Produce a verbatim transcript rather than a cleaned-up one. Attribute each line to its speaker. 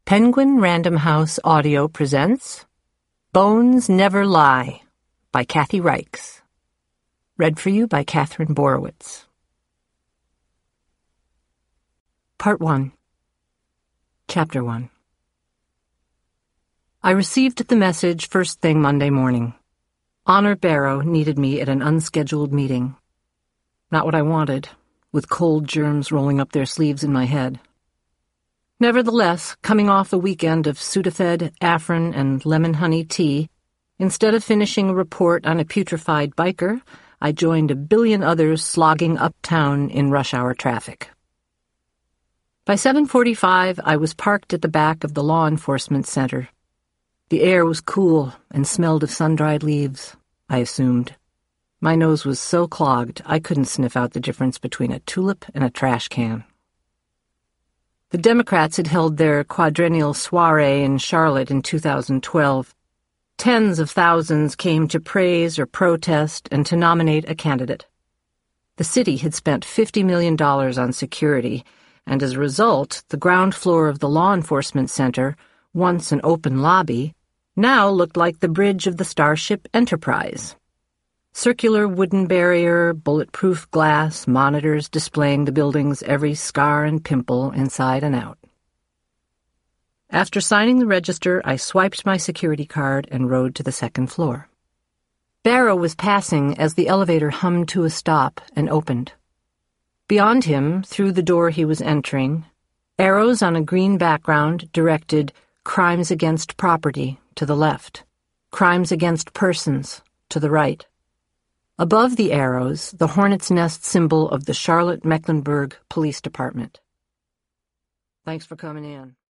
Speaker 1: Penguin Random House Audio presents Bones Never Lie by Kathy Reichs. Read for you by Catherine Borowitz. Part one. Chapter one. I received the message first thing Monday morning. Honor Barrow needed me at an unscheduled meeting. Not what I wanted, with cold germs rolling up their sleeves in my head. Nevertheless, coming off a weekend of Sudafed, Afrin, and lemon honey tea, instead of finishing a report on a putrefied biker, I joined a billion others slogging uptown in rush hour traffic. By seven forty-five, I was parked at the back of the law enforcement center. The air was cool and smelled of sun-dried leaves, I assumed. My nose was so clogged I couldn't sniff out the difference between a tulip and a trash can. The Democrats had held their quadrennial soiree in Charlotte in two thousand twelve. Tens of thousands came to praise or protest and to nominate a candidate. The city had spent fifty million dollars on security, and as a result, the ground floor of the law enforcement center, once an open lobby, now looked like the bridge of the Starship Enterprise. Circular wooden barrier, bulletproof glass, monitors displaying the building's every scar and pimple inside and out. After signing the register, I swiped my security card and rode to the second floor. Barrow was passing as the elevator hummed to a stop and opened. Beyond him, through the door he was entering, arrows on a green background directed Crimes Against Property to the left, Crimes Against Persons to the right. Above the arrows, the hornet's nest symbol of the Charlotte-Mecklenburg Police Department. Thanks for coming in.